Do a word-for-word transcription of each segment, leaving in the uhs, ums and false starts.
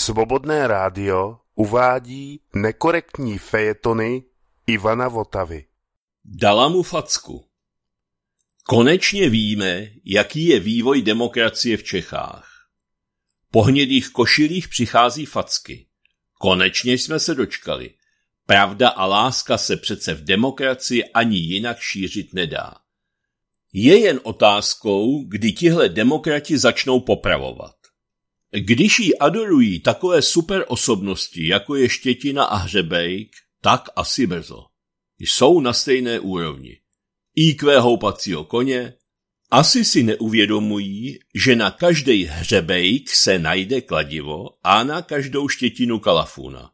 Svobodné rádio uvádí nekorektní fejetony Ivana Votavy. Dala mu facku. Konečně víme, jaký je vývoj demokracie v Čechách. Po hnědých košilích přichází facky. Konečně jsme se dočkali. Pravda a láska se přece v demokracii ani jinak šířit nedá. Je jen otázkou, kdy tihle demokrati začnou popravovat. Když jí adorují takové super osobnosti, jako je Štětina a Hřebejk, tak asi brzo. Jsou na stejné úrovni. í kvé houpacího koně, asi si neuvědomují, že na každej Hřebejk se najde kladivo a na každou Štětinu kalafuna.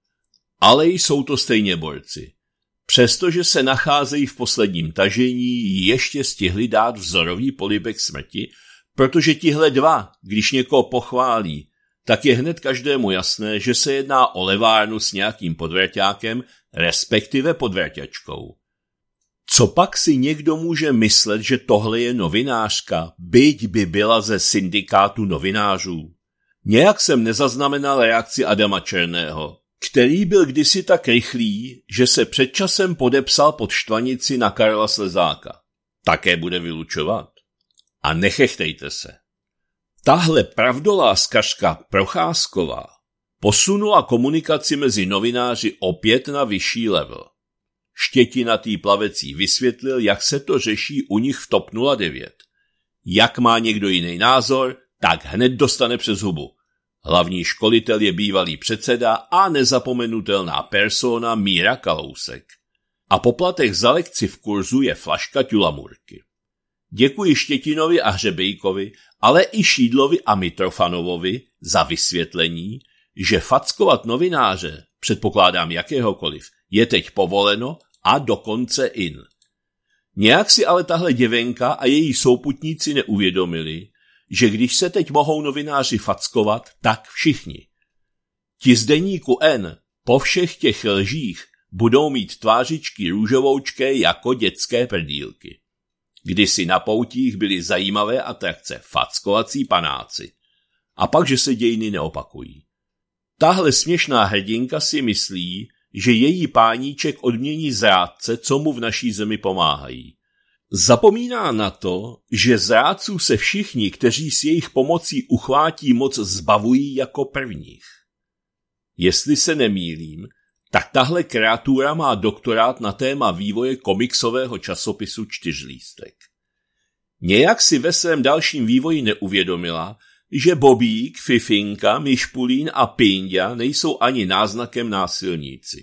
Ale jsou to stejně borci. Přestože se nacházejí v posledním tažení, ještě stihli dát vzorový polibek smrti, protože tihle dva, když někoho pochválí, tak je hned každému jasné, že se jedná o levárnu s nějakým podvrťákem, respektive podvrťačkou. Co pak si někdo může myslet, že tohle je novinářka, byť by byla ze syndikátu novinářů? Nějak jsem nezaznamenal reakci Adama Černého, který byl kdysi tak rychlý, že se před časem podepsal pod štvanici na Karla Slezáka. Také bude vylučovat. A nechechtejte se. Tahle pravdoláskařka Procházková posunula komunikaci mezi novináři opět na vyšší level. Štětinatý plavecí vysvětlil, jak se to řeší u nich v TOP nula devět. Jak má někdo jiný názor, tak hned dostane přes hubu. Hlavní školitel je bývalý předseda a nezapomenutelná persona Míra Kalousek. A poplatek za lekci v kurzu je flaška ťulamurky. Děkuji Štětinovi a Hřebejkovi, ale i Šídlovi a Mitrofanovovi za vysvětlení, že fackovat novináře, předpokládám jakéhokoliv, je teď povoleno a dokonce in. Nějak si ale tahle děvenka a její souputníci neuvědomili, že když se teď mohou novináři fackovat, tak všichni. Ti z deníku N po všech těch lžích budou mít tvářičky růžovoučké jako dětské prdýlky. Kdysi na poutích byly zajímavé atrakce, fackovací panáci. A pak, že se dějiny neopakují. Tahle směšná hrdinka si myslí, že její páníček odmění zrádce, co mu v naší zemi pomáhají. Zapomíná na to, že zrádců se všichni, kteří s jejich pomocí uchvátí moc, zbavují jako prvních. Jestli se nemýlím, tak tahle kreatura má doktorát na téma vývoje komiksového časopisu Čtyřlístek. Nějak si ve svém dalším vývoji neuvědomila, že Bobík, Fifinka, Myšpulín a Pinďa nejsou ani náznakem násilníci.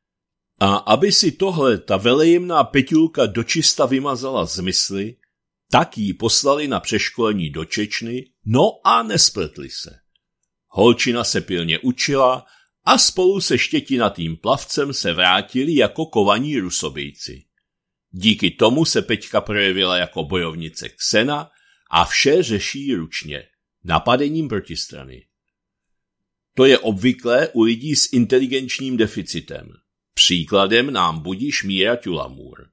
A aby si tohle ta velejemná Peťulka dočista vymazala z mysli, tak jí poslali na přeškolení do Čečny, no a nespletli se. Holčina se pilně učila a spolu se Štětinatým plavcem se vrátili jako kovaní rusobejci. Díky tomu se Peťka projevila jako bojovnice Ksena a vše řeší ručně, napadením protistrany. To je obvyklé u lidí s inteligenčním deficitem. Příkladem nám budiš Míra Ťulamur.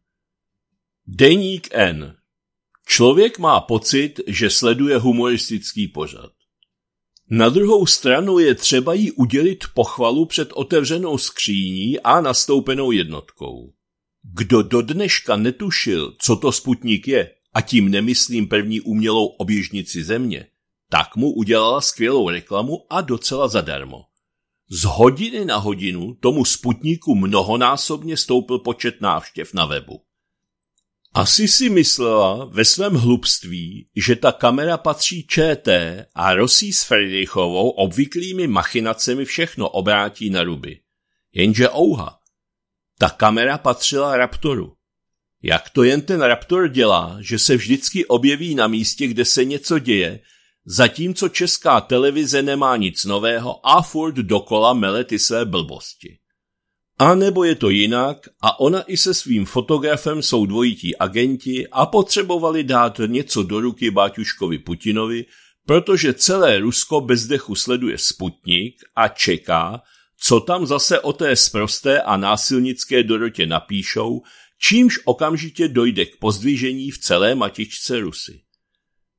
Deník N. Člověk má pocit, že sleduje humoristický pořad. Na druhou stranu je třeba jí udělit pochvalu před otevřenou skříní a nastoupenou jednotkou. Kdo do dneška netušil, co to Sputnik je, a tím nemyslím první umělou oběžnici země, tak mu udělala skvělou reklamu a docela zadarmo. Z hodiny na hodinu tomu Sputniku mnohonásobně stoupil počet návštěv na webu. Asi si myslela ve svém hlupství, že ta kamera patří ČT a Rosí s Fridrichovou obvyklými machinacemi všechno obrátí na ruby. Jenže ouha, ta kamera patřila Raptoru. Jak to jen ten Raptor dělá, že se vždycky objeví na místě, kde se něco děje, zatímco Česká televize nemá nic nového a furt dokola mele ty své blbosti. A nebo je to jinak a ona i se svým fotografem jsou dvojití agenti a potřebovali dát něco do ruky báťuškovi Putinovi, protože celé Rusko bez dechu sleduje Sputnik a čeká, co tam zase o té sprosté a násilnické Dorotě napíšou, čímž okamžitě dojde k pozdvižení v celé matičce Rusy.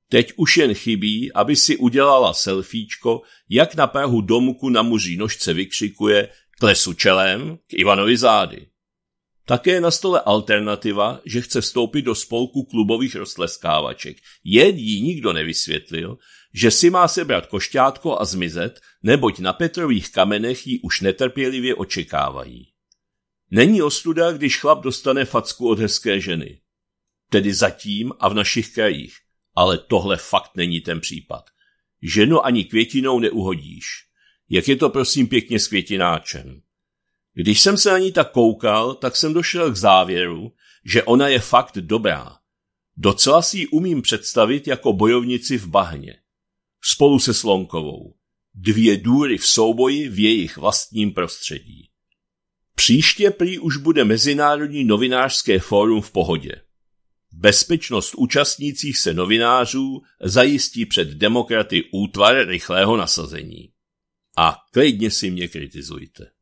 Teď už jen chybí, aby si udělala selfiečko, jak na prahu domku na muří nožce vykřikuje klesu čelem k Ivanovi zády. Také je na stole alternativa, že chce vstoupit do spolku klubových roztleskávaček. Jen jí nikdo nevysvětlil, že si má sebrat košťátko a zmizet, neboť na Petrových kamenech ji už netrpělivě očekávají. Není ostuda, když chlap dostane facku od hezké ženy. Tedy zatím a v našich krajích. Ale tohle fakt není ten případ. Ženu ani květinou neuhodíš. Jak je to prosím pěkně s květináčem? Když jsem se na ní tak koukal, tak jsem došel k závěru, že ona je fakt dobrá. Docela si ji umím představit jako bojovnici v bahně. Spolu se Slonkovou. Dvě důry v souboji v jejich vlastním prostředí. Příště prý už bude Mezinárodní novinářské fórum v pohodě. Bezpečnost účastnících se novinářů zajistí před demokraty útvar rychlého nasazení. A klidně si mě kritizujte.